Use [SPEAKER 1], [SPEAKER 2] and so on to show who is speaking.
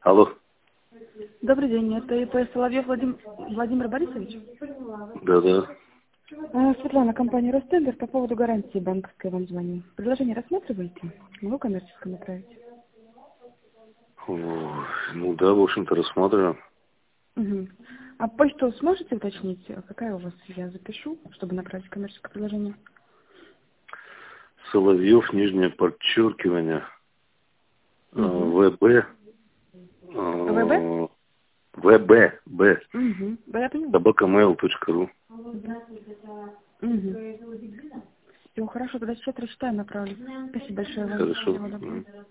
[SPEAKER 1] Алло.
[SPEAKER 2] Добрый день, это ИП Соловьев Владимир Борисович?
[SPEAKER 1] Да.
[SPEAKER 2] Светлана, компания Ростендер, по поводу гарантии банковской вам звоню. Предложение рассматриваете? Могу коммерческое направить?
[SPEAKER 1] Ой, ну да, в общем-то, рассматриваем.
[SPEAKER 2] Угу. А почту сможете уточнить, какая у вас, я запишу, чтобы направить коммерческое предложение?
[SPEAKER 1] Соловьев, нижнее подчеркивание, ВБ,
[SPEAKER 2] ВБ?
[SPEAKER 1] ВБ,
[SPEAKER 2] Угу. Да, я поняла.
[SPEAKER 1] собакамейл.ру.
[SPEAKER 2] Угу. Все, хорошо, тогда сейчас прочитаю, направлю. Спасибо большое вам.
[SPEAKER 1] Хорошо.
[SPEAKER 2] Всего доброго.